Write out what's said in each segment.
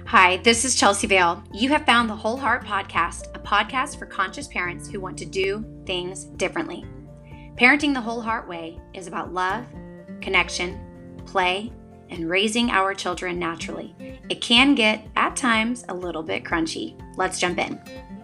Hi, this is Chelsea Vale. You have found the Whole Heart Podcast, a podcast for conscious parents who want to do things differently. Parenting the Whole Heart Way is about love, connection, play, and raising our children naturally. It can get, at times, a little bit crunchy. Let's jump in.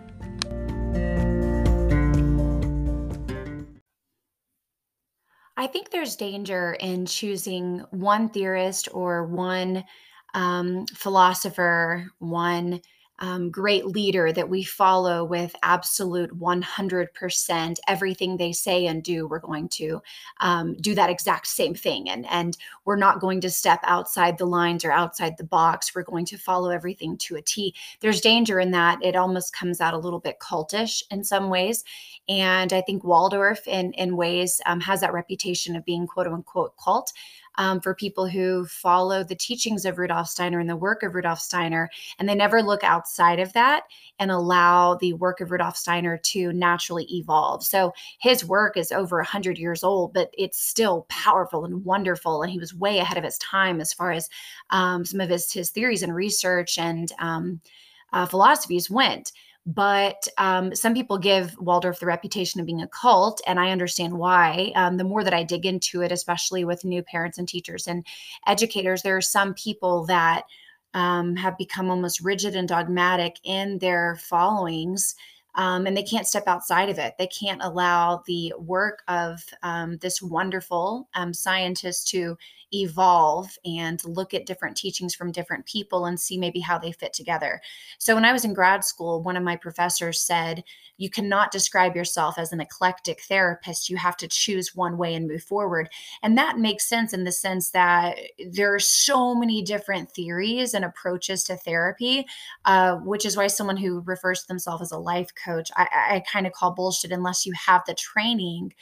I think there's danger in choosing one theorist or one philosopher, one great leader that we follow with absolute 100% everything they say and do. We're going to do that exact same thing. And we're not going to step outside the lines or outside the box. We're going to follow everything to a T. There's danger in that. It almost comes out a little bit cultish in some ways. And I think Waldorf, in ways, has that reputation of being quote unquote cult. For people who follow the teachings of Rudolf Steiner and the work of Rudolf Steiner, and they never look outside of that and allow the work of Rudolf Steiner to naturally evolve. So his work is over 100 years old, but it's still powerful and wonderful. And he was way ahead of his time as far as some of his theories and research and philosophies went. But some people give Waldorf the reputation of being a cult, and I understand why. The more that I dig into it, especially with new parents and teachers and educators, there are some people that have become almost rigid and dogmatic in their followings, and they can't step outside of it. They can't allow the work of this wonderful scientist to evolve and look at different teachings from different people and see maybe how they fit together. So when I was in grad school, one of my professors said, you cannot describe yourself as an eclectic therapist. You have to choose one way and move forward. And that makes sense in the sense that there are so many different theories and approaches to therapy, which is why someone who refers to themselves as a life coach, I kind of call bullshit unless you have the training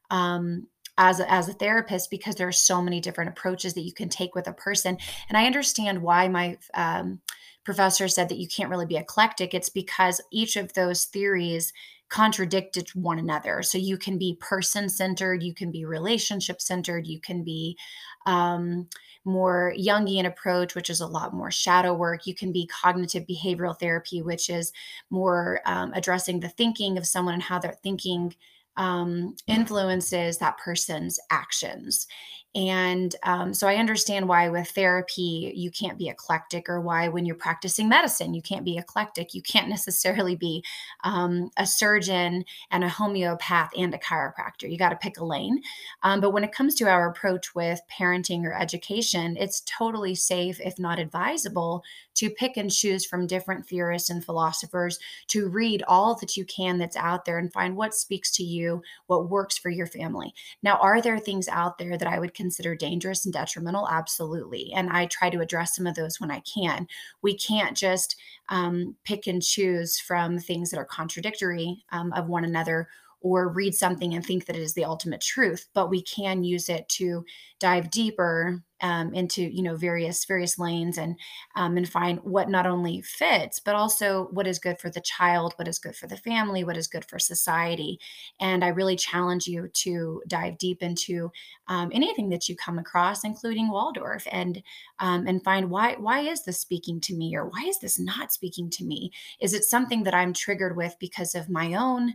as a therapist, because there are so many different approaches that you can take with a person. And I understand why my professor said that you can't really be eclectic. It's because each of those theories contradicted one another. So you can be person-centered, you can be relationship-centered, you can be more Jungian approach, which is a lot more shadow work. You can be cognitive behavioral therapy, which is more addressing the thinking of someone and how their thinking influences that person's actions. And so I understand why with therapy, you can't be eclectic, or why when you're practicing medicine, you can't be eclectic. You can't necessarily be a surgeon and a homeopath and a chiropractor. You got to pick a lane. But when it comes to our approach with parenting or education, it's totally safe, if not advisable, to pick and choose from different theorists and philosophers, to read all that you can that's out there and find what speaks to you, what works for your family. Now, are there things out there that I would consider dangerous and detrimental? Absolutely. And I try to address some of those when I can. We can't just pick and choose from things that are contradictory of one another, or read something and think that it is the ultimate truth, but we can use it to dive deeper into various lanes, and find what not only fits, but also what is good for the child, what is good for the family, what is good for society. And I really challenge you to dive deep into anything that you come across, including Waldorf, and find why is this speaking to me, or why is this not speaking to me? Is it something that I'm triggered with because of my own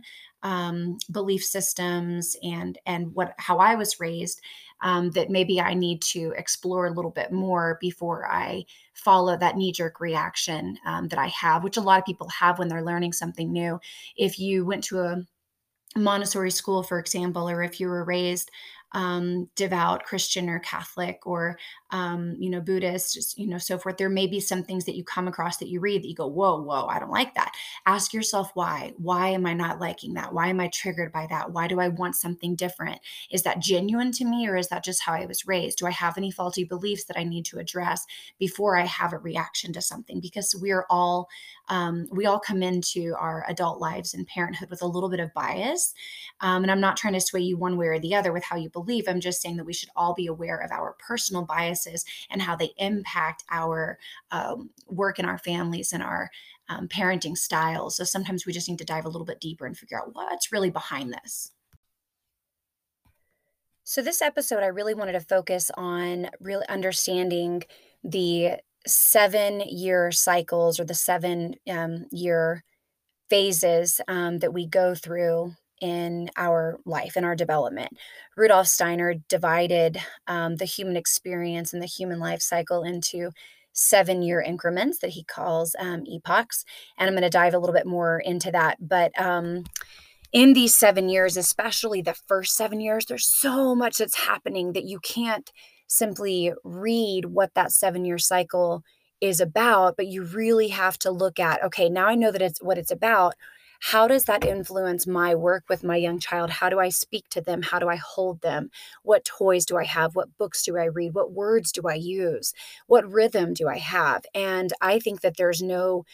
belief systems and how I was raised, that maybe I need to explore a little bit more before I follow that knee-jerk reaction that I have, which a lot of people have when they're learning something new. If you went to a Montessori school, for example, or if you were raised devout Christian or Catholic or Buddhist, so forth, there may be some things that you come across that you read that you go, whoa, I don't like that. Ask yourself why. Why am I not liking that? Why am I triggered by that? Why do I want something different? Is that genuine to me, or is that just how I was raised? Do I have any faulty beliefs that I need to address before I have a reaction to something? Because we all come into our adult lives and parenthood with a little bit of bias. And I'm not trying to sway you one way or the other with how you believe. I'm just saying that we should all be aware of our personal biases and how they impact our work in our families and our parenting styles. So sometimes we just need to dive a little bit deeper and figure out what's really behind this. So this episode, I really wanted to focus on really understanding the 7-year cycles, or the 7 year phases that we go through in our life, in our development. Rudolf Steiner divided the human experience and the human life cycle into 7-year increments that he calls epochs. And I'm going to dive a little bit more into that. But in these 7 years, especially the first 7 years, there's so much that's happening that you can't simply read what that 7-year cycle is about, but you really have to look at, okay, now I know that it's what it's about. How does that influence my work with my young child? How do I speak to them? How do I hold them? What toys do I have? What books do I read? What words do I use? What rhythm do I have? And I think that there's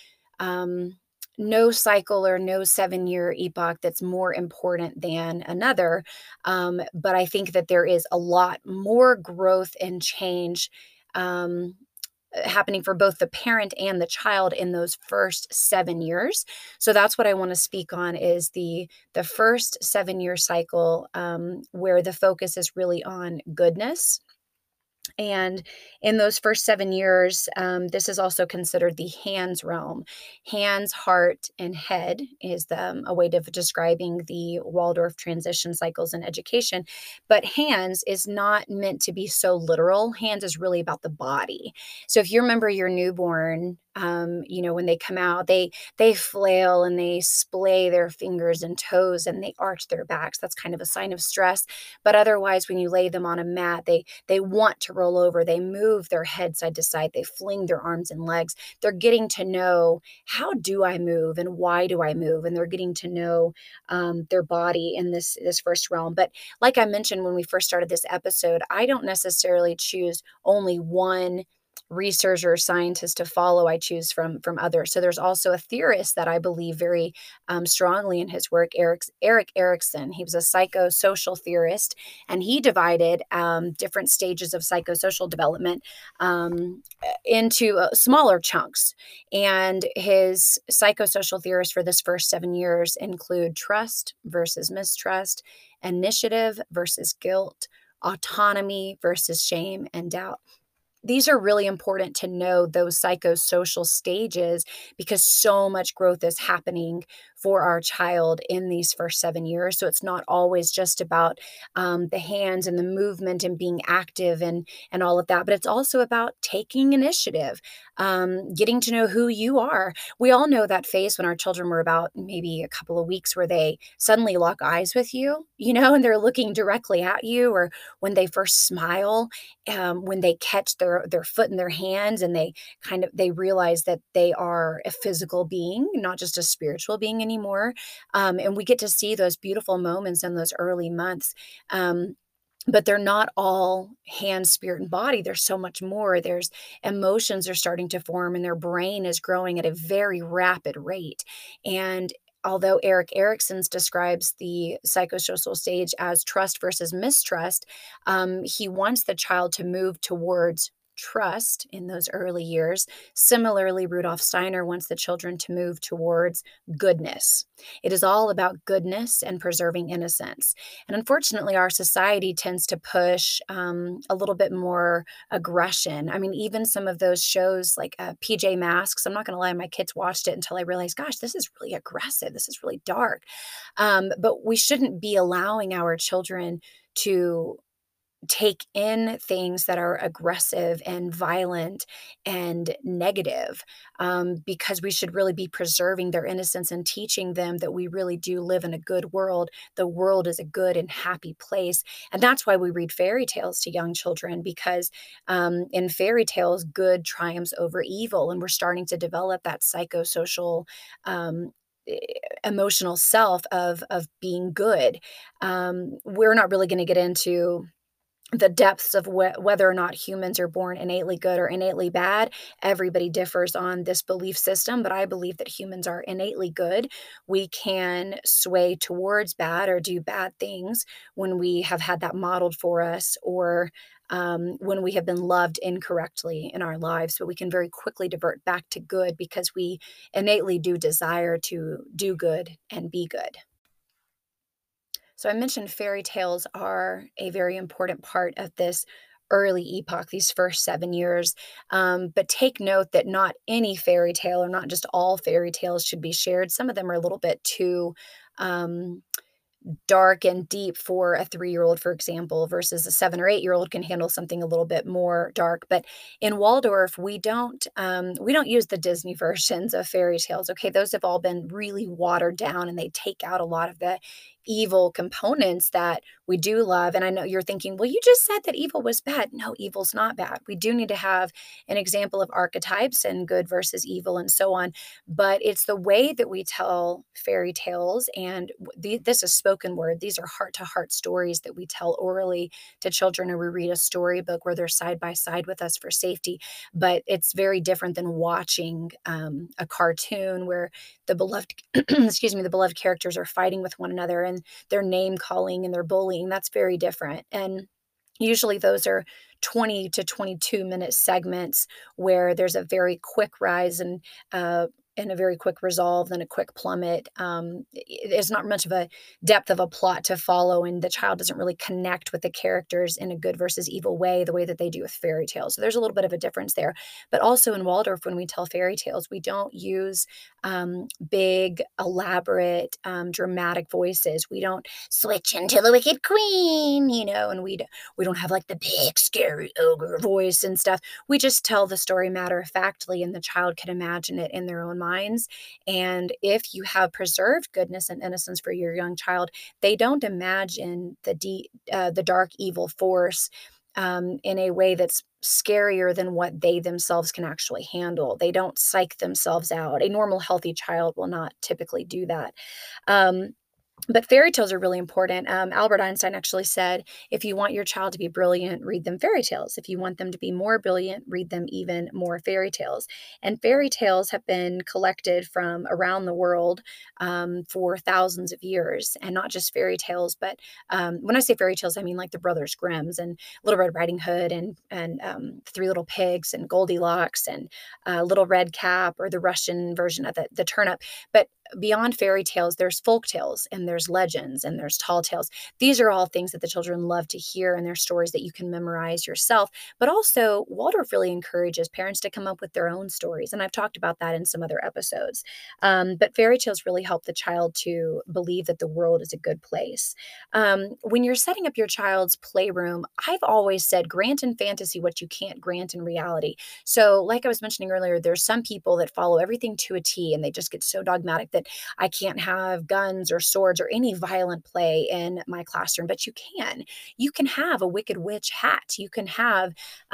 um, no cycle or no 7-year epoch that's more important than another. But I think that there is a lot more growth and change um, happening for both the parent and the child in those first 7 years. So that's what I want to speak on, is the first 7-year cycle, where the focus is really on goodness. And in those first 7 years, this is also considered the hands realm. Hands, heart, and head is a way of describing the Waldorf transition cycles in education. But hands is not meant to be so literal. Hands is really about the body. So if you remember your newborn, when they come out, they flail and they splay their fingers and toes and they arch their backs. That's kind of a sign of stress. But otherwise, when you lay them on a mat, they want to roll over. They move their head side to side. They fling their arms and legs. They're getting to know, how do I move and why do I move? And they're getting to know their body in this first realm. But like I mentioned when we first started this episode, I don't necessarily choose only one researcher or scientist to follow. I choose from others. So there's also a theorist that I believe very strongly in his work, Erik Erikson. He was a psychosocial theorist, and he divided different stages of psychosocial development into smaller chunks. And his psychosocial theorists for this first 7 years include trust versus mistrust, initiative versus guilt, autonomy versus shame, and doubt. These are really important to know, those psychosocial stages, because so much growth is happening for our child in these first 7 years. So it's not always just about the hands and the movement and being active and all of that, but it's also about taking initiative, getting to know who you are. We all know that phase when our children were about maybe a couple of weeks where they suddenly lock eyes with you, and they're looking directly at you, or when they first smile, when they catch their foot in their hands and they realize that they are a physical being, not just a spiritual being anymore. And we get to see those beautiful moments in those early months. But they're not all hand, spirit, and body. There's so much more. There's emotions are starting to form, and their brain is growing at a very rapid rate. And although Erik Erikson describes the psychosocial stage as trust versus mistrust, he wants the child to move towards trust in those early years. Similarly, Rudolf Steiner wants the children to move towards goodness. It is all about goodness and preserving innocence. And unfortunately, our society tends to push a little bit more aggression. I mean, even some of those shows like PJ Masks, I'm not going to lie, my kids watched it until I realized, gosh, this is really aggressive. This is really dark. But we shouldn't be allowing our children to take in things that are aggressive and violent and negative, because we should really be preserving their innocence and teaching them that we really do live in a good world. The world is a good and happy place. And that's why we read fairy tales to young children, because in fairy tales, good triumphs over evil. And we're starting to develop that psychosocial emotional self of being good. We're not really going to get into the depths of whether or not humans are born innately good or innately bad. Everybody differs on this belief system, but I believe that humans are innately good. We can sway towards bad or do bad things when we have had that modeled for us, or when we have been loved incorrectly in our lives. But we can very quickly divert back to good because we innately do desire to do good and be good. So I mentioned fairy tales are a very important part of this early epoch, these first 7 years. But take note that not any fairy tale, or not just all fairy tales, should be shared. Some of them are a little bit too um, dark and deep for a 3-year-old, for example, versus a 7 or 8-year-old can handle something a little bit more dark. But in Waldorf, we don't use the Disney versions of fairy tales. Okay, those have all been really watered down, and they take out a lot of the evil components that we do love. And I know you're thinking, well, you just said that evil was bad. No, evil's not bad. We do need to have an example of archetypes and good versus evil and so on, but it's the way that we tell fairy tales. And this is spoken word. These are heart to heart stories that we tell orally to children, or we read a storybook where they're side by side with us for safety. But it's very different than watching a cartoon where the beloved, excuse me, the beloved characters are fighting with one another, and they're name calling and they're bullying. That's very different. And usually those are 20 to 22-minute segments where there's a very quick rise and a very quick resolve, then a quick plummet. There's not much of a depth of a plot to follow, and the child doesn't really connect with the characters in a good versus evil way, the way that they do with fairy tales. So there's a little bit of a difference there. But also in Waldorf, when we tell fairy tales, we don't use big, elaborate, dramatic voices. We don't switch into the Wicked Queen, and we don't have like the big, scary ogre voice and stuff. We just tell the story matter of factly, and the child can imagine it in their own minds. And if you have preserved goodness and innocence for your young child, they don't imagine the dark evil force in a way that's scarier than what they themselves can actually handle. They don't psych themselves out. A normal, healthy child will not typically do that. Um, but fairy tales are really important. Albert Einstein actually said, if you want your child to be brilliant, read them fairy tales. If you want them to be more brilliant, read them even more fairy tales. And fairy tales have been collected from around the world for thousands of years. And not just fairy tales, but when I say fairy tales, I mean like the Brothers Grimm's and Little Red Riding Hood and Three Little Pigs and Goldilocks and Little Red Cap, or the Russian version of the turnip. But beyond fairy tales, there's folk tales and there's legends and there's tall tales. These are all things that the children love to hear, and they're stories that you can memorize yourself. But also, Waldorf really encourages parents to come up with their own stories. And I've talked about that in some other episodes. But fairy tales really help the child to believe that the world is a good place. When you're setting up your child's playroom, I've always said grant in fantasy what you can't grant in reality. So, like I was mentioning earlier, there's some people that follow everything to a T, and they just get so dogmatic that I can't have guns or swords or any violent play in my classroom. But you can. You can have a Wicked Witch hat. You can have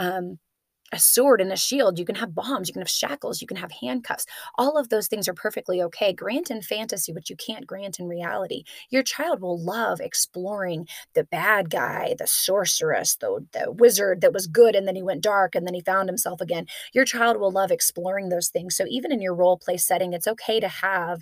a sword and a shield. You can have bombs. You can have shackles. You can have handcuffs. All of those things are perfectly okay. Grant in fantasy what you can't grant in reality. Your child will love exploring the bad guy, the sorceress, the wizard that was good and then he went dark and then he found himself again. Your child will love exploring those things. So even in your role play setting, it's okay to have,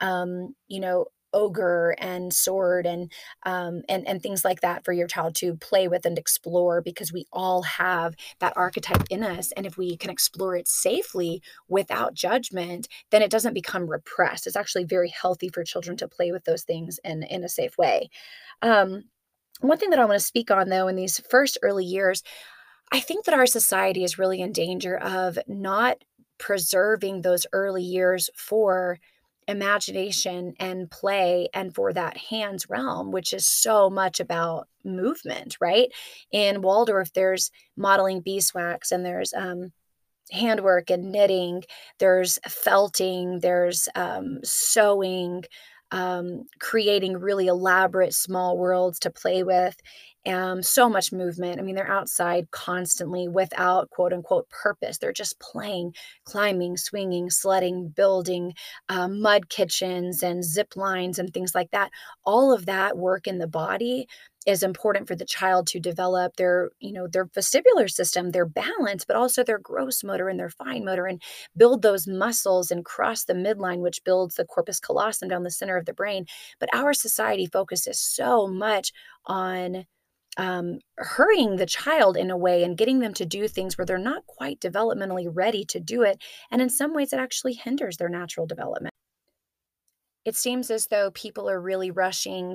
ogre and sword and things like that for your child to play with and explore, because we all have that archetype in us. And if we can explore it safely without judgment, then it doesn't become repressed. It's actually very healthy for children to play with those things in a safe way. Um, One thing that I want to speak on, though, in these first early years, I think that our society is really in danger of not preserving those early years for imagination and play and for that hands realm, which is so much about movement, right? In Waldorf, there's modeling beeswax and there's handwork and knitting, there's felting, there's sewing, creating really elaborate small worlds to play with. So much movement. I mean, they're outside constantly without quote unquote purpose. They're just playing, climbing, swinging, sledding, building mud kitchens and zip lines and things like that. All of that work in the body is important for the child to develop their vestibular system, their balance, but also their gross motor and their fine motor, and build those muscles and cross the midline, which builds the corpus callosum down the center of the brain. But our society focuses so much on hurrying the child in a way and getting them to do things where they're not quite developmentally ready to do it. And in some ways, it actually hinders their natural development. It seems as though people are really rushing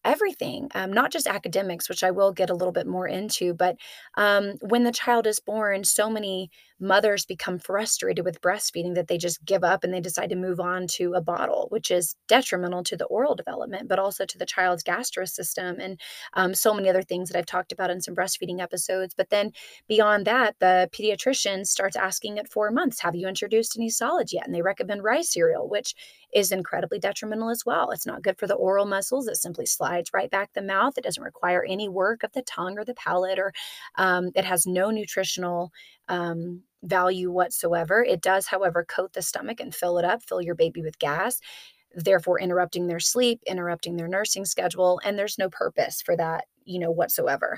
everything, not just academics, which I will get a little bit more into, but when the child is born, so many mothers become frustrated with breastfeeding that they just give up and they decide to move on to a bottle, which is detrimental to the oral development, but also to the child's gastrous system and so many other things that I've talked about in some breastfeeding episodes. But then beyond that, the pediatrician starts asking at 4 months, have you introduced any solids yet? And they recommend rice cereal, which is incredibly detrimental as well. It's not good for the oral muscles. It simply slides right back the mouth. It doesn't require any work of the tongue or the palate, or it has no nutritional value whatsoever. It does, however, coat the stomach and fill it up, fill your baby with gas, therefore interrupting their sleep, interrupting their nursing schedule, and there's no purpose for that, whatsoever.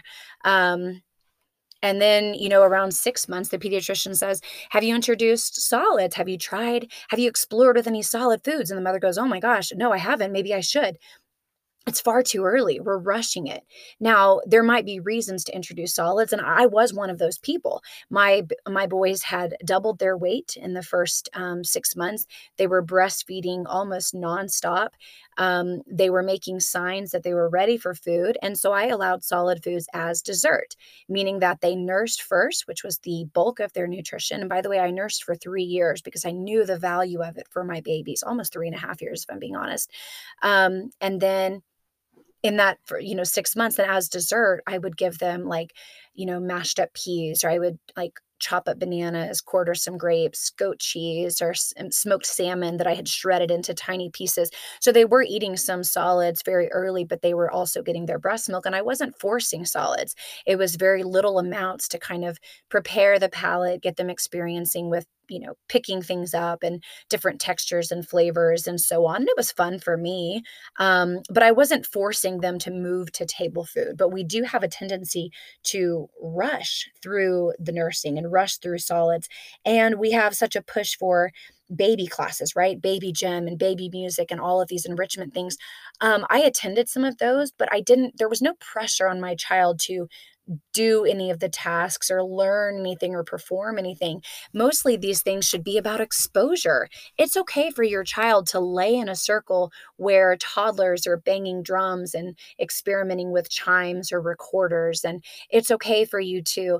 And then, around 6 months, the pediatrician says, have you introduced solids? Have you explored with any solid foods? And the mother goes, oh my gosh, no, I haven't. Maybe I should. It's far too early. We're rushing it. Now, there might be reasons to introduce solids, and I was one of those people. My boys had doubled their weight in the first 6 months. They were breastfeeding almost nonstop. They were making signs that they were ready for food, and so I allowed solid foods as dessert, meaning that they nursed first, which was the bulk of their nutrition. And by the way, I nursed for 3 years because I knew the value of it for my babies, almost 3.5 years, if I'm being honest. And then in that for 6 months, and as dessert I would give them mashed up peas, or I would chop up bananas, quarter some grapes, goat cheese, or smoked salmon that I had shredded into tiny pieces. So they were eating some solids very early, but they were also getting their breast milk, and I wasn't forcing solids. It was very little amounts to kind of prepare the palate, get them experiencing with picking things up and different textures and flavors and so on. And it was fun for me. But I wasn't forcing them to move to table food. But we do have a tendency to rush through the nursing and rush through solids. And we have such a push for baby classes, right? Baby gym and baby music and all of these enrichment things. I attended some of those, but there was no pressure on my child to do any of the tasks or learn anything or perform anything. Mostly these things should be about exposure. It's okay for your child to lay in a circle where toddlers are banging drums and experimenting with chimes or recorders. And it's okay for you to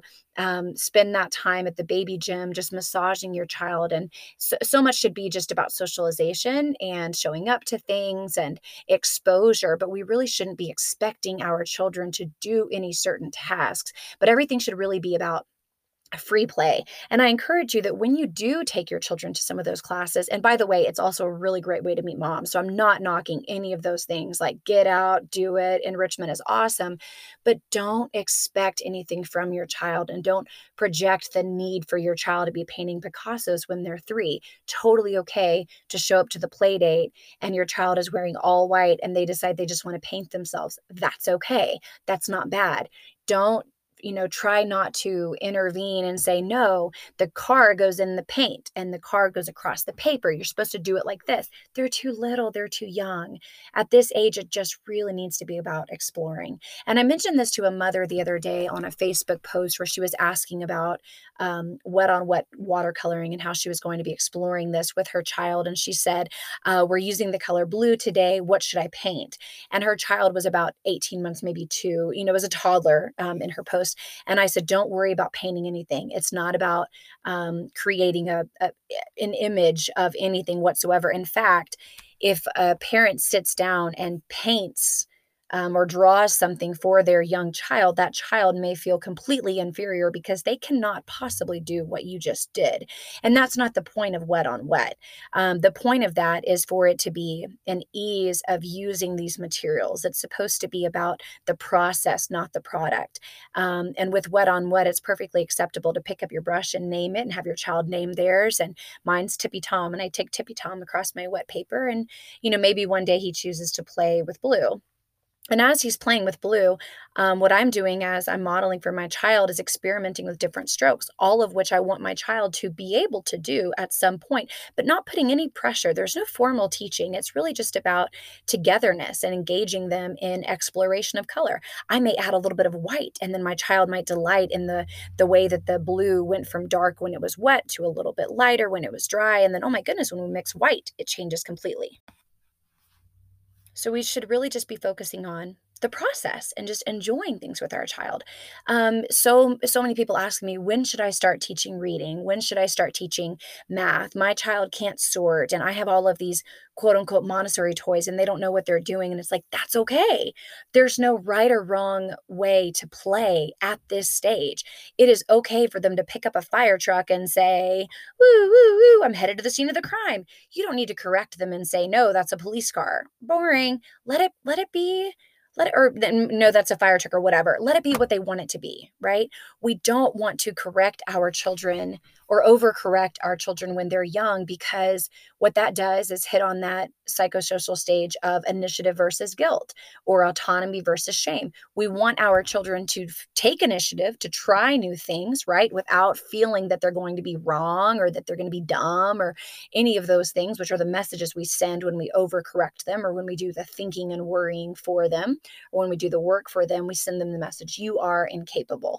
spend that time at the baby gym just massaging your child. And so much should be just about socialization and showing up to things and exposure, but we really shouldn't be expecting our children to do any certain tasks. But everything should really be about free play. And I encourage you that when you do take your children to some of those classes, and by the way, it's also a really great way to meet moms. So I'm not knocking any of those things, like get out, do it. Enrichment is awesome, but don't expect anything from your child, and don't project the need for your child to be painting Picassos when they're 3. Totally okay to show up to the play date and your child is wearing all white and they decide they just want to paint themselves. That's okay. That's not bad. Don't try not to intervene and say, no, the car goes in the paint and the car goes across the paper. You're supposed to do it like this. They're too little. They're too young. At this age, it just really needs to be about exploring. And I mentioned this to a mother the other day on a Facebook post where she was asking about wet on wet watercoloring and how she was going to be exploring this with her child. And she said, we're using the color blue today. What should I paint? And her child was about 18 months, maybe 2, was a toddler in her post. And I said, don't worry about painting anything. It's not about creating an image of anything whatsoever. In fact, if a parent sits down and paints or draws something for their young child, that child may feel completely inferior because they cannot possibly do what you just did. And that's not the point of wet on wet. The point of that is for it to be an ease of using these materials. It's supposed to be about the process, not the product. And with wet on wet, it's perfectly acceptable to pick up your brush and name it and have your child name theirs. And mine's Tippy Tom, and I take Tippy Tom across my wet paper. And, maybe one day he chooses to play with blue. And as he's playing with blue, what I'm doing as I'm modeling for my child is experimenting with different strokes, all of which I want my child to be able to do at some point, but not putting any pressure. There's no formal teaching. It's really just about togetherness and engaging them in exploration of color. I may add a little bit of white, and then my child might delight in the way that the blue went from dark when it was wet to a little bit lighter when it was dry. And then, oh my goodness, when we mix white, it changes completely. So we should really just be focusing on the process and just enjoying things with our child. So many people ask me, when should I start teaching reading? When should I start teaching math? My child can't sort, and I have all of these quote unquote Montessori toys, and they don't know what they're doing. And it's like, that's okay. There's no right or wrong way to play at this stage. It is okay for them to pick up a fire truck and say, woo, woo, woo, I'm headed to the scene of the crime. You don't need to correct them and say, no, that's a police car. Boring. Let it be. Let it, or no, that's a fire truck or whatever. Let it be what they want it to be, right? We don't want to correct our children or overcorrect our children when they're young, because what that does is hit on that psychosocial stage of initiative versus guilt, or autonomy versus shame. We want our children to take initiative, to try new things, right? Without feeling that they're going to be wrong or that they're going to be dumb or any of those things, which are the messages we send when we overcorrect them, or when we do the thinking and worrying for them, or when we do the work for them. We send them the message, you are incapable.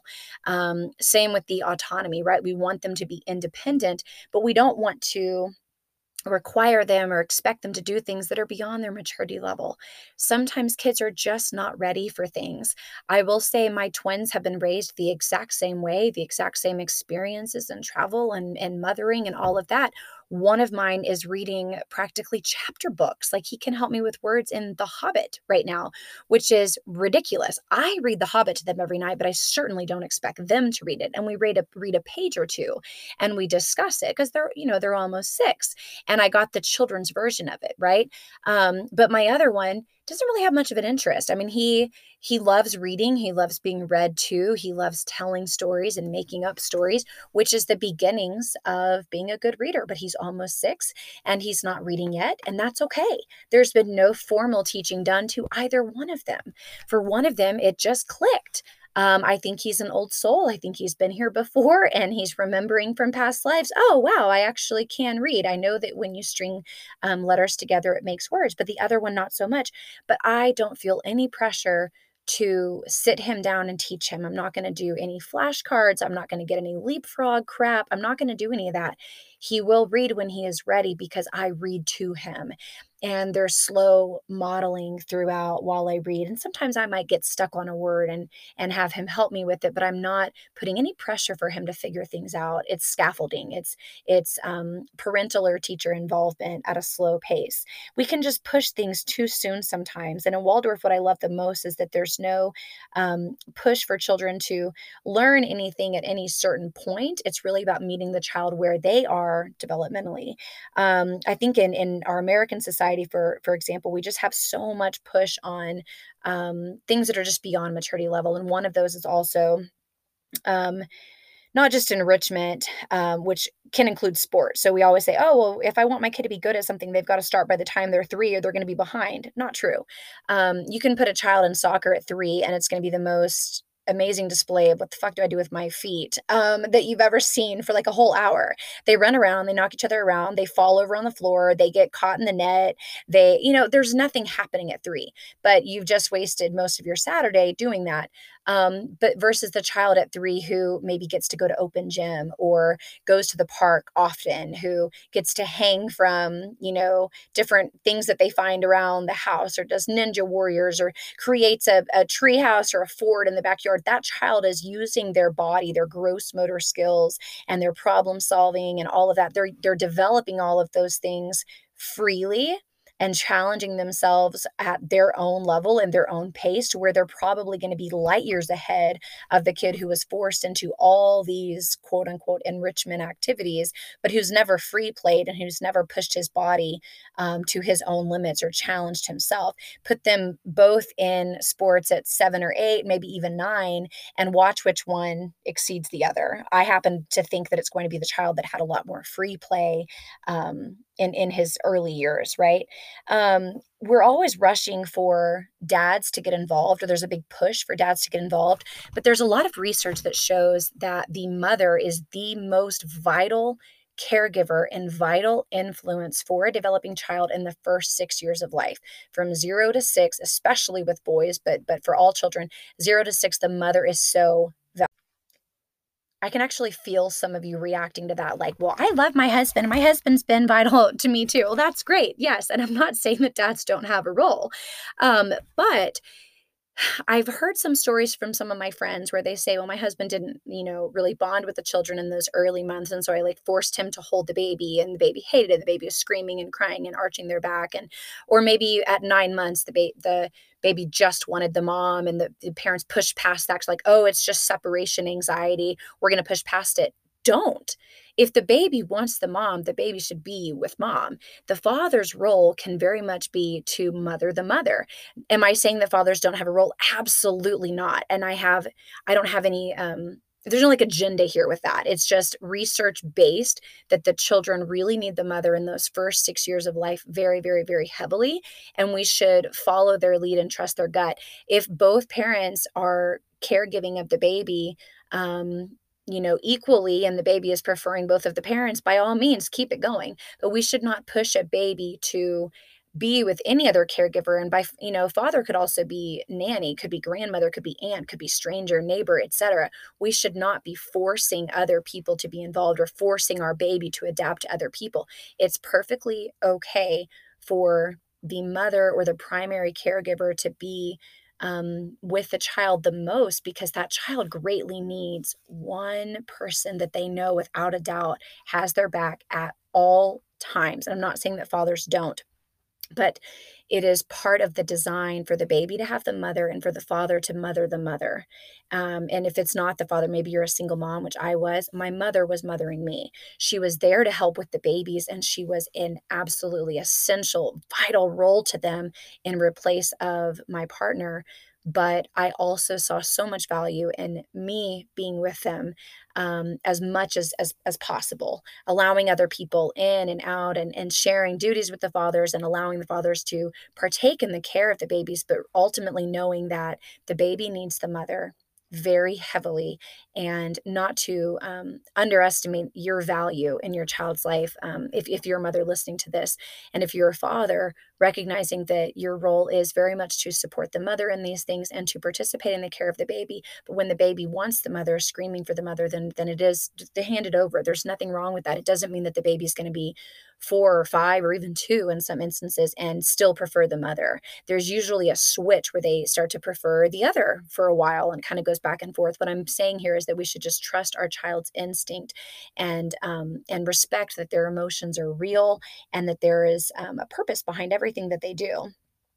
Same with the autonomy, right? We want them to be independent, but we don't want to require them or expect them to do things that are beyond their maturity level. Sometimes kids are just not ready for things. I will say my twins have been raised the exact same way, the exact same experiences and travel and mothering and all of that. One of mine is reading practically chapter books. Like, he can help me with words in The Hobbit right now, which is ridiculous. I read The Hobbit to them every night, but I certainly don't expect them to read it. And we read a page or two and we discuss it, because they're almost 6, and I got the children's version of it, right? But my other one doesn't really have much of an interest. I mean, he loves reading, he loves being read to, he loves telling stories and making up stories, which is the beginnings of being a good reader. But he's almost 6 and he's not reading yet, and that's okay. There's been no formal teaching done to either one of them. For one of them, it just clicked. I think he's an old soul. I think he's been here before and he's remembering from past lives. Oh, wow, I actually can read. I know that when you string letters together, it makes words, but the other one, not so much. But I don't feel any pressure to sit him down and teach him. I'm not going to do any flashcards. I'm not going to get any leapfrog crap. I'm not going to do any of that. He will read when he is ready, because I read to him. And there's slow modeling throughout while I read. And sometimes I might get stuck on a word and have him help me with it, but I'm not putting any pressure for him to figure things out. It's scaffolding. It's parental or teacher involvement at a slow pace. We can just push things too soon sometimes. And in Waldorf, what I love the most is that there's no push for children to learn anything at any certain point. It's really about meeting the child where they are developmentally. I think in our American society, for example, we just have so much push on things that are just beyond maturity level. And one of those is also not just enrichment, which can include sports. So we always say, oh, well, if I want my kid to be good at something, they've got to start by the time they're 3 or they're going to be behind. Not true. You can put a child in soccer at 3 and it's going to be the most amazing display of what the fuck do I do with my feet that you've ever seen for like a whole hour. They run around, they knock each other around, they fall over on the floor, they get caught in the net. There's nothing happening at 3, but you've just wasted most of your Saturday doing that. But versus the child at 3 who maybe gets to go to open gym or goes to the park often, who gets to hang from, different things that they find around the house, or does ninja warriors, or creates a tree house or a fort in the backyard. That child is using their body, their gross motor skills, and their problem solving and all of that. They're developing all of those things freely and challenging themselves at their own level and their own pace, to where they're probably going to be light years ahead of the kid who was forced into all these quote unquote enrichment activities, but who's never free played and who's never pushed his body to his own limits or challenged himself. Put them both in sports at 7 or 8, maybe even 9, and watch which one exceeds the other. I happen to think that it's going to be the child that had a lot more free play in his early years, right? We're always rushing for dads to get involved, or there's a big push for dads to get involved. But there's a lot of research that shows that the mother is the most vital caregiver and vital influence for a developing child in the first 6 years of life, from 0 to 6, especially with boys, but for all children, 0 to 6, the mother is so valuable. I can actually feel some of you reacting to that, like, well, I love my husband. My husband's been vital to me too. Well, that's great. Yes. And I'm not saying that dads don't have a role. But I've heard some stories from some of my friends where they say, "Well, my husband didn't, really bond with the children in those early months, and so I, like, forced him to hold the baby, and the baby hated it. The baby was screaming and crying and arching their back," and or maybe at 9 months, the baby just wanted the mom, and the parents pushed past that, like, "Oh, it's just separation anxiety. We're gonna push past it." Don't. If the baby wants the mom, the baby should be with mom. The father's role can very much be to mother the mother. Am I saying that fathers don't have a role? Absolutely not. And I don't have any there's no like agenda here with that. It's just research based that the children really need the mother in those first 6 years of life very, very, very heavily. And we should follow their lead and trust their gut. If both parents are caregiving of the baby, equally, and the baby is preferring both of the parents, by all means, keep it going. But we should not push a baby to be with any other caregiver. And father could also be nanny, could be grandmother, could be aunt, could be stranger, neighbor, etc. We should not be forcing other people to be involved or forcing our baby to adapt to other people. It's perfectly okay for the mother or the primary caregiver to be with the child the most, because that child greatly needs one person that they know without a doubt has their back at all times. I'm not saying that fathers don't, but it is part of the design for the baby to have the mother and for the father to mother the mother. And if it's not the father, maybe you're a single mom, which I was. My mother was mothering me. She was there to help with the babies, and she was an absolutely essential, vital role to them in replace of my partner. But I also saw so much value in me being with them, as much as possible, allowing other people in and out, and sharing duties with the fathers, and allowing the fathers to partake in the care of the babies, but ultimately knowing that the baby needs the mother very heavily, and not to underestimate your value in your child's life. If you're a mother listening to this, and if you're a father, recognizing that your role is very much to support the mother in these things and to participate in the care of the baby. But when the baby wants the mother, screaming for the mother, then it is to hand it over. There's nothing wrong with that. It doesn't mean that the baby's going to be 4 or 5 or even 2 in some instances and still prefer the mother. There's usually a switch where they start to prefer the other for a while, and kind of goes back and forth. What I'm saying here is that we should just trust our child's instinct, and respect that their emotions are real, and that there is a purpose behind everything that they do.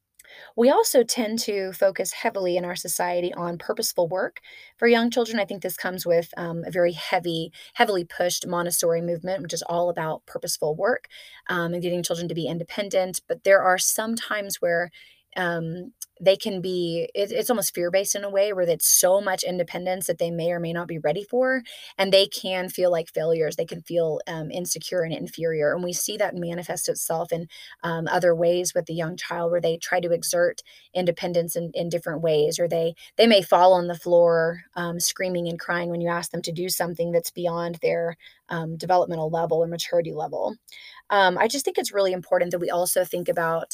We also tend to focus heavily in our society on purposeful work for young children. I think this comes with a very heavily pushed Montessori movement, which is all about purposeful work, and getting children to be independent. But there are some times where um, they can be, it's almost fear based in a way, where it's so much independence that they may or may not be ready for, and they can feel like failures. They can feel insecure and inferior. And we see that manifest itself in other ways with the young child, where they try to exert independence in different ways, or they may fall on the floor screaming and crying when you ask them to do something that's beyond their developmental level or maturity level. I just think it's really important that we also think about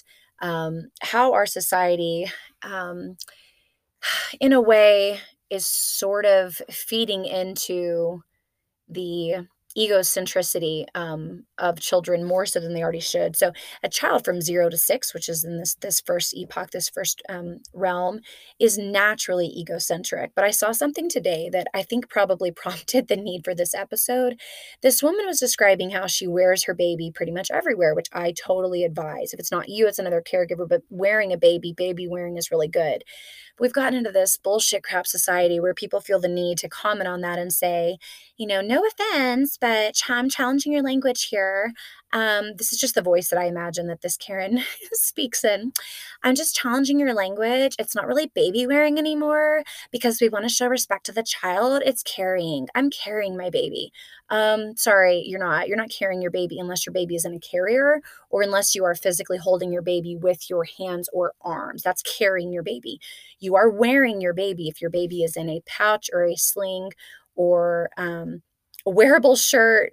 how our society, um, in a way, is sort of feeding into the egocentricity of children more so than they already should. So, a child from 0 to 6, which is in this first epoch, this first realm, is naturally egocentric. But I saw something today that I think probably prompted the need for this episode. This woman was describing how she wears her baby pretty much everywhere, which I totally advise. If it's not you, it's another caregiver. But wearing a baby wearing is really good. We've gotten into this bullshit crap society where people feel the need to comment on that and say, no offense, but I'm challenging your language here. This is just the voice that I imagine that this Karen speaks in. I'm just challenging your language. It's not really baby wearing anymore because we want to show respect to the child. It's carrying. I'm carrying my baby. Sorry, you're not. You're not carrying your baby unless your baby is in a carrier, or unless you are physically holding your baby with your hands or arms. That's carrying your baby. You are wearing your baby if your baby is in a pouch or a sling, or a wearable shirt,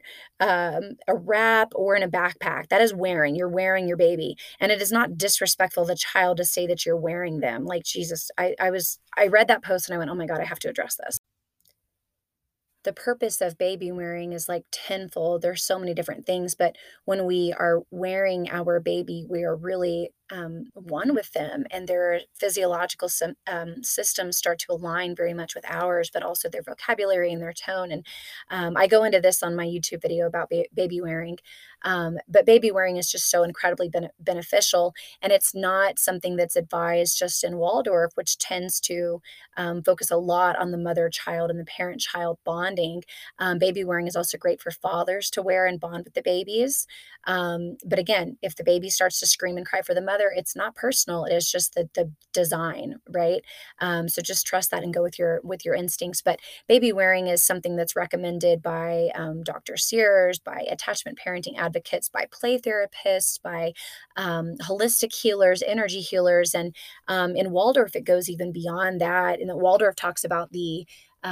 a wrap, or in a backpack. That is wearing. You're wearing your baby. And it is not disrespectful of the child to say that you're wearing them. Like, Jesus, I read that post and I went, oh my God, I have to address this. The purpose of baby wearing is like tenfold. There's so many different things, but when we are wearing our baby, we are really one with them, and their physiological systems start to align very much with ours, but also their vocabulary and their tone. And I go into this on my YouTube video about baby wearing. But baby wearing is just so incredibly beneficial. And it's not something that's advised just in Waldorf, which tends to focus a lot on the mother child and the parent child bonding. Baby wearing is also great for fathers to wear and bond with the babies. But again, if the baby starts to scream and cry for the mother, it's not personal. It is just the design, right? So just trust that and go with your instincts. But baby wearing is something that's recommended by Dr. Sears, by attachment parenting advocates, by play therapists, by holistic healers, energy healers, and in Waldorf it goes even beyond that. And the Waldorf talks about the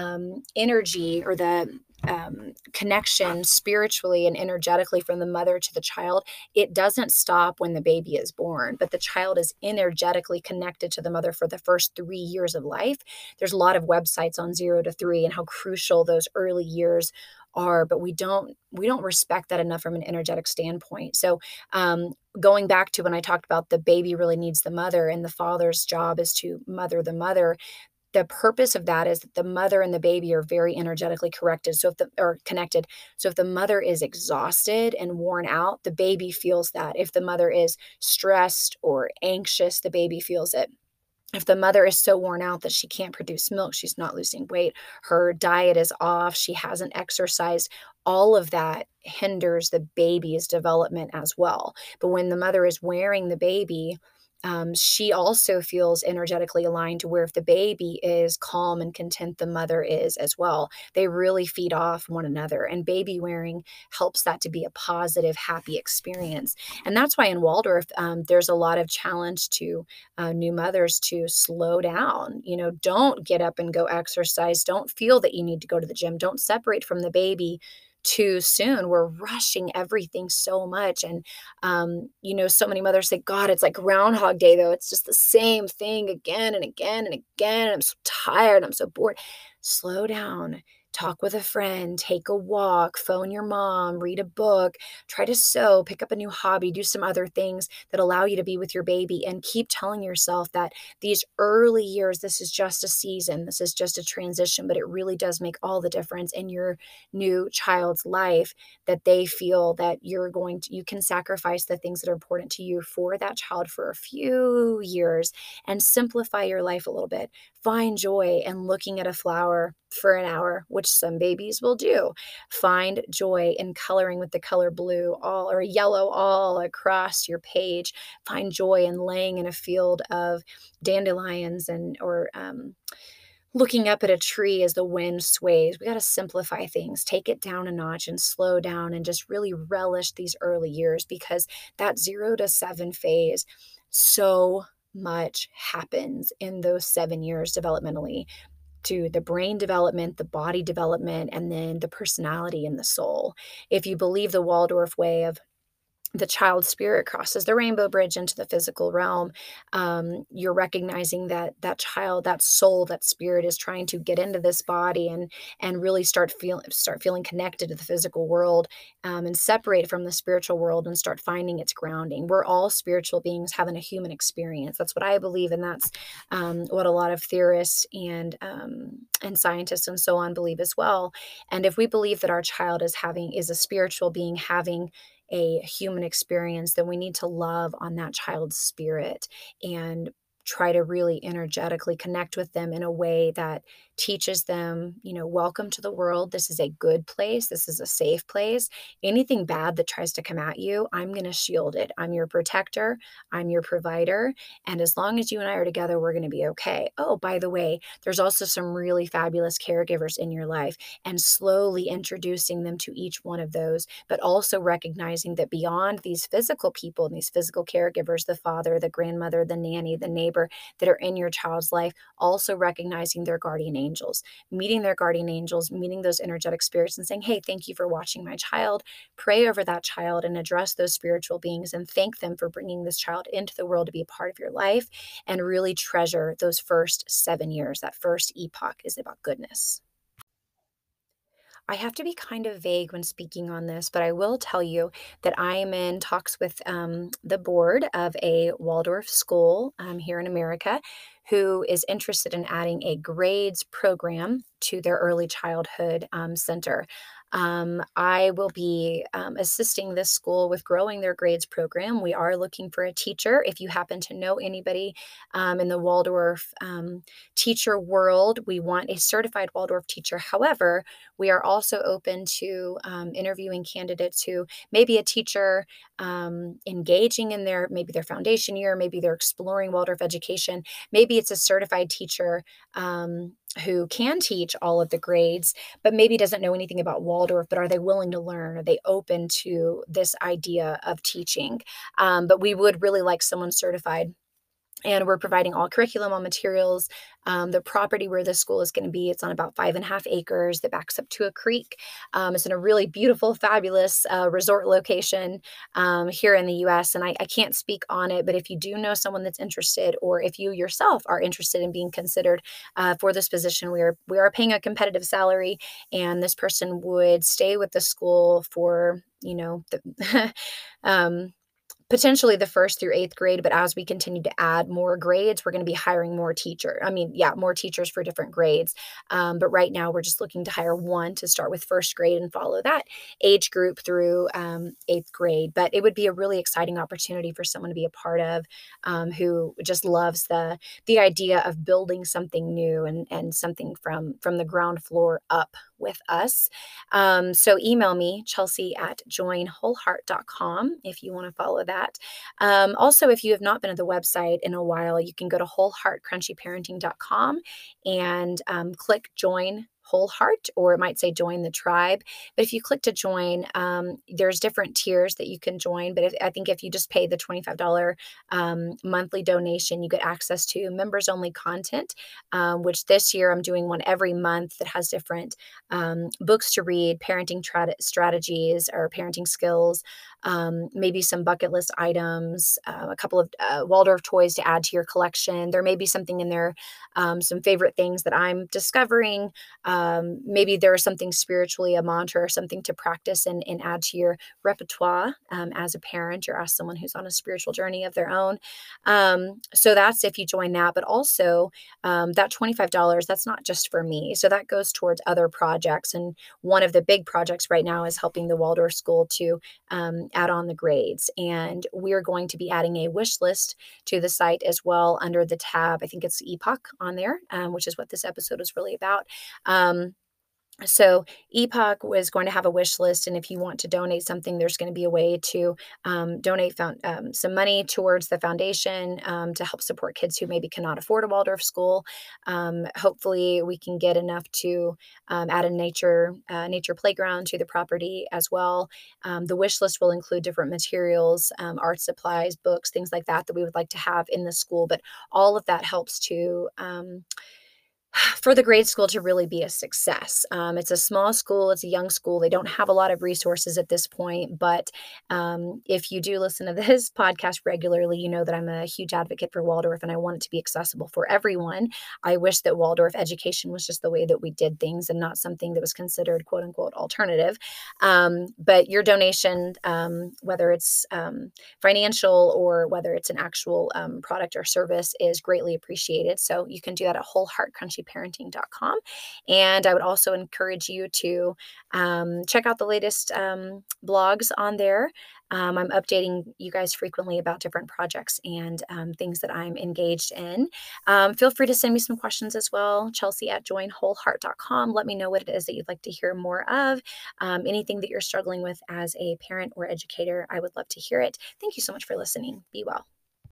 energy or the connection spiritually and energetically from the mother to the child. It doesn't stop when the baby is born, but the child is energetically connected to the mother for the first 3 years of life. There's a lot of websites on 0 to 3 and how crucial those early years are, but we don't respect that enough from an energetic standpoint. So going back to when I talked about the baby really needs the mother and the father's job is to mother the mother, the purpose of that is that the mother and the baby are very energetically corrected. So if the or connected. So if the mother is exhausted and worn out, the baby feels that. If the mother is stressed or anxious, the baby feels it. If the mother is so worn out that she can't produce milk, she's not losing weight, her diet is off, she hasn't exercised, all of that hinders the baby's development as well. But when the mother is wearing the baby, she also feels energetically aligned to where if the baby is calm and content, the mother is as well. They really feed off one another, and baby wearing helps that to be a positive, happy experience. And that's why in Waldorf, there's a lot of challenge to new mothers to slow down. Don't get up and go exercise. Don't feel that you need to go to the gym. Don't separate from the baby too soon. We're rushing everything so much. And, so many mothers say, God, it's like Groundhog Day, though. It's just the same thing again and again and again. I'm so tired. I'm so bored. Slow down. Talk with a friend, take a walk, phone your mom, read a book, try to sew, pick up a new hobby, do some other things that allow you to be with your baby, and keep telling yourself that these early years, this is just a season, this is just a transition, but it really does make all the difference in your new child's life, that they feel that you can sacrifice the things that are important to you for that child for a few years and simplify your life a little bit. Find joy in looking at a flower for an hour, which some babies will do. Find joy in coloring with the color blue all or yellow all across your page. Find joy in laying in a field of dandelions or looking up at a tree as the wind sways. We got to simplify things, take it down a notch and slow down and just really relish these early years, because that 0 to 7 phase, so much happens in those 7 years developmentally, to the brain development, the body development, and then the personality and the soul. If you believe the Waldorf way of the child's spirit crosses the rainbow bridge into the physical realm, you're recognizing that that child, that soul, that spirit is trying to get into this body and really start feeling connected to the physical world, and separate from the spiritual world and start finding its grounding. We're all spiritual beings having a human experience. That's what I believe, and that's what a lot of theorists and scientists and so on believe as well. And if we believe that our child is a spiritual being having a human experience, then we need to love on that child's spirit and try to really energetically connect with them in a way that teaches them, welcome to the world. This is a good place. This is a safe place. Anything bad that tries to come at you, I'm going to shield it. I'm your protector. I'm your provider. And as long as you and I are together, we're going to be okay. Oh, by the way, there's also some really fabulous caregivers in your life, and slowly introducing them to each one of those, but also recognizing that beyond these physical people and these physical caregivers, the father, the grandmother, the nanny, the neighbor that are in your child's life, also recognizing their guardian angels, meeting their guardian angels, meeting those energetic spirits and saying, hey, thank you for watching my child. Pray over that child and address those spiritual beings and thank them for bringing this child into the world to be a part of your life, and really treasure those first 7 years. That first epoch is about goodness. I have to be kind of vague when speaking on this, but I will tell you that I am in talks with the board of a Waldorf school here in America who is interested in adding a grades program to their early childhood center. I will be assisting this school with growing their grades program. We are looking for a teacher. If you happen to know anybody in the Waldorf teacher world, we want a certified Waldorf teacher. However, we are also open to interviewing candidates who maybe a teacher engaging in maybe their foundation year, maybe they're exploring Waldorf education, maybe it's a certified teacher who can teach all of the grades, but maybe doesn't know anything about Waldorf, but are they willing to learn? Are they open to this idea of teaching? But we would really like someone certified, and we're providing all curriculum, all materials. The property where the school is going to be, it's on about 5.5 acres that backs up to a creek. It's in a really beautiful, fabulous resort location here in the US. And I can't speak on it, but if you do know someone that's interested, or if you yourself are interested in being considered for this position, we are paying a competitive salary, and this person would stay with the school for, the potentially the 1st through 8th grade, but as we continue to add more grades, we're gonna be hiring more teachers for different grades. But right now, we're just looking to hire 1 to start with 1st grade and follow that age group through 8th grade. But it would be a really exciting opportunity for someone to be a part of, who just loves the idea of building something new and something from the ground floor up with us. So email me, Chelsea@joinwholeheart.com, if you want to follow that. Also, if you have not been to the website in a while, you can go to wholeheartcrunchyparenting.com and click join Whole Heart, or it might say join the tribe. But if you click to join, there's different tiers that you can join. But I think if you just pay the $25 monthly donation, you get access to members only content, which this year I'm doing one every month that has different books to read, parenting strategies or parenting skills, maybe some bucket list items, a couple of Waldorf toys to add to your collection. There may be something in there, some favorite things that I'm discovering. Maybe there's something spiritually, a mantra or something to practice and add to your repertoire as a parent or as someone who's on a spiritual journey of their own. So that's if you join that, but also that $25, that's not just for me. So that goes towards other projects. And one of the big projects right now is helping the Waldorf school to add on the grades. And we're going to be adding a wish list to the site as well under the tab. I think it's Epoch on there, which is what this episode is really about. So Epoch was going to have a wish list, and if you want to donate something, there's going to be a way to donate some money towards the foundation to help support kids who maybe cannot afford a Waldorf school. Hopefully, we can get enough to add a nature playground to the property as well. The wish list will include different materials, art supplies, books, things like that we would like to have in the school. But all of that helps to for the grade school to really be a success. It's a small school, it's a young school. They don't have a lot of resources at this point, but if you do listen to this podcast regularly, you know that I'm a huge advocate for Waldorf and I want it to be accessible for everyone. I wish that Waldorf education was just the way that we did things and not something that was considered quote unquote alternative. But your donation, whether it's financial or whether it's an actual product or service, is greatly appreciated. So you can do that at wholeheartcrunchyparenting.com. And I would also encourage you to check out the latest blogs on there. I'm updating you guys frequently about different projects and things that I'm engaged in. Feel free to send me some questions as well, Chelsea@joinwholeheart.com. Let me know what it is that you'd like to hear more of. Anything that you're struggling with as a parent or educator, I would love to hear it. Thank you so much for listening. Be well.